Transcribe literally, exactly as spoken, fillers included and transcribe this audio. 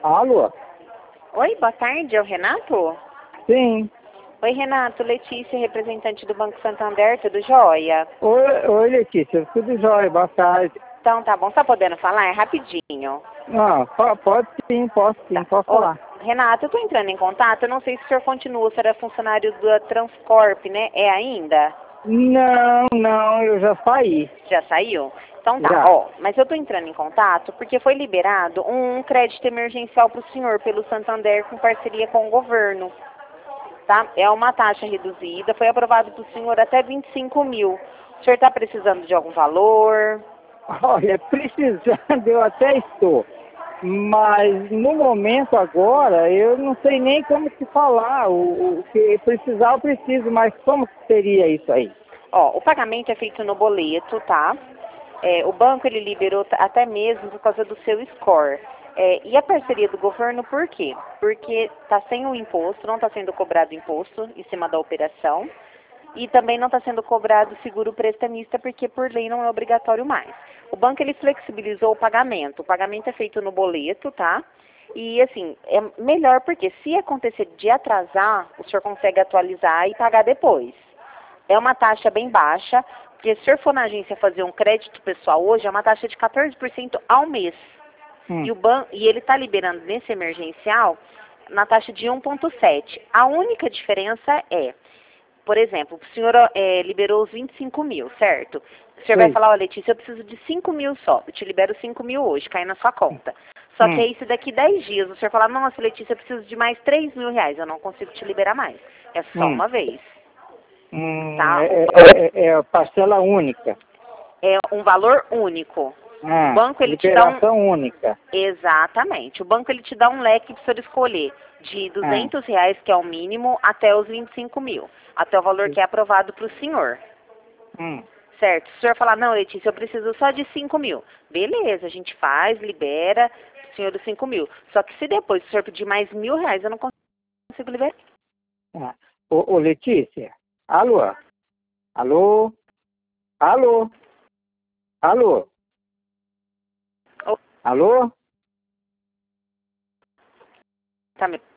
Alô? Oi, boa tarde, é o Renato? Sim. Oi, Renato, Letícia, representante do Banco Santander, tudo jóia? Oi, oi Letícia, tudo jóia, boa tarde. Então, tá bom, você tá podendo falar? É rapidinho. Não, po- pode sim, posso sim, Tá. posso Ô, falar. Renato, eu tô entrando em contato, eu não sei se o senhor continua, o senhor é funcionário da Transcorp, né? É ainda? Não, não, eu já saí. Já saiu? Então tá, Já. ó, mas eu tô entrando em contato porque foi liberado um crédito emergencial pro senhor pelo Santander com parceria com o governo. Tá? É uma taxa reduzida, foi aprovado para o senhor até vinte e cinco mil. O senhor está precisando de algum valor? Olha, precisando eu até estou. Mas no momento agora, eu não sei nem como te falar. O, o que precisar eu preciso, mas como que seria isso aí? Ó, o pagamento é feito no boleto, tá? É, o banco ele liberou t- até mesmo por causa do seu score. É, e a parceria do governo, por quê? Porque está sem o imposto, não está sendo cobrado imposto em cima da operação. E também não está sendo cobrado seguro prestamista, porque por lei não é obrigatório mais. O banco ele flexibilizou o pagamento. O pagamento é feito no boleto, tá? E assim, é melhor porque se acontecer de atrasar, o senhor consegue atualizar e pagar depois. É uma taxa bem baixa, porque se o senhor for na agência fazer um crédito pessoal hoje, é uma taxa de quatorze por cento ao mês. Hum, E, o ban e ele está liberando nesse emergencial na taxa de um vírgula sete. A única diferença é, por exemplo, o senhor é, liberou os vinte e cinco mil, certo? O senhor vai sei. falar, ó, Letícia, eu preciso de cinco mil só. Eu te libero cinco mil hoje, cai na sua conta. Só que Hum, aí, se daqui dez dias o senhor falar, nossa, Letícia, eu preciso de mais três mil reais, eu não consigo te liberar mais. É só hum, uma vez, hum, tá? O é, ba- é, é é parcela única. é um valor único. O Ah, banco, ele te dá um... liberação única. Exatamente. O banco, ele te dá um leque para o senhor escolher de Ah, duzentos reais, que é o mínimo, até os vinte e cinco mil. Até o valor que é aprovado para o senhor. hum. Certo. Se o senhor falar, não, Letícia, eu preciso só de cinco mil. Beleza, a gente faz, libera o senhor dos cinco mil. Só que se depois o senhor pedir mais mil reais, eu não consigo liberar. Ah. Ô, ô, Letícia, alô? Alô? Alô? Alô? Ô, Alô? tá me